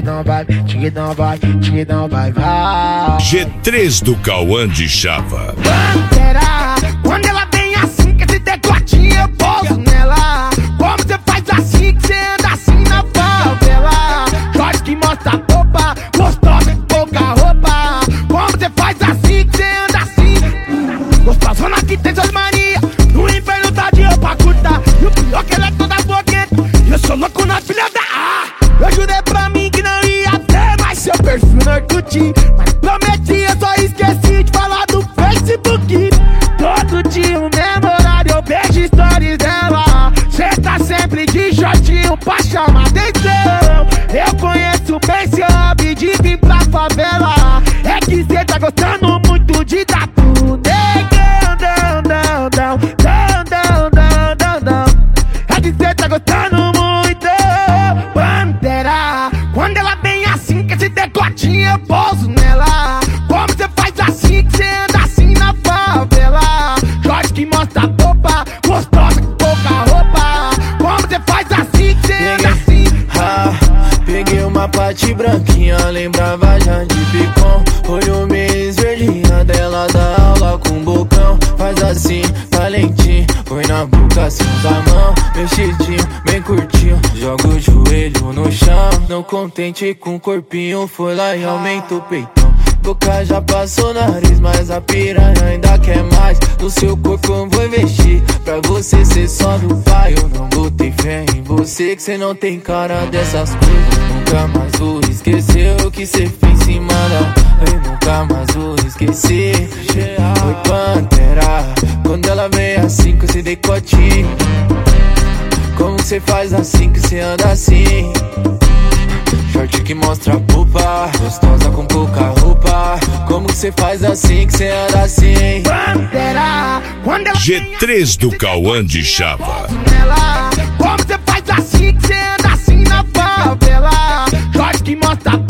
vai. G3 do Cauã de Chava. Pantera, quando ela vem assim, que esse decotinho eu pouso nela. Como você faz assim, que você anda assim na favela? Jorge que mostra a popa, gostosa com pouca roupa. Como você faz assim, que você anda assim? Gostosona que tem suas manias, no inferno tá de roupa curta. E o pior que ela é toda bloqueada, eu sou louco na filha da Eu jurei pra mim que não ia ter mais seu perfil no Orkut, mas prometi, eu só esqueci de falar do Facebook. Todo dia o mesmo horário eu vejo stories dela. Cê tá sempre de shortinho pra chamar atenção. Eu conheço bem seu hobby de vir pra favela. É que cê tá gostando muito de dar tudo. É que cê tá gostando muito. Pantera, quando ela vem assim, que esse decotinho eu pouso nela. Como você faz assim, que você anda assim na favela? Jorge que mostra a popa, gostosa com pouca roupa. Como você faz assim, que você anda assim? Peguei uma pate branquinha, lembrava já de picom. Olho meio esverdinha dela da aula com bocão. Faz assim, valentim, põe na boca, assim usa a mão. Mexidinho, bem curtinho, joga o joelho no chão. Não contente com o corpinho, foi lá e aumenta o peitão. Boca já passou nariz, mas a piranha ainda quer mais. No seu corpo eu vou investir, pra você ser só do pai. Eu não botei fé em você, que cê não tem cara dessas coisas. Nunca mais vou esquecer o que cê fez em cima da... Eu nunca mais vou esquecer. Oi Pantera, quando ela vem assim com esse decotinho. Como cê faz assim que cê anda assim? Short que mostra a pupa, gostosa com pouca roupa. Como cê faz assim que cê anda assim? Pantera, quando ela G3 do Cauã de Chava. Como você faz assim, que você anda assim na favela? Jorge que mostra a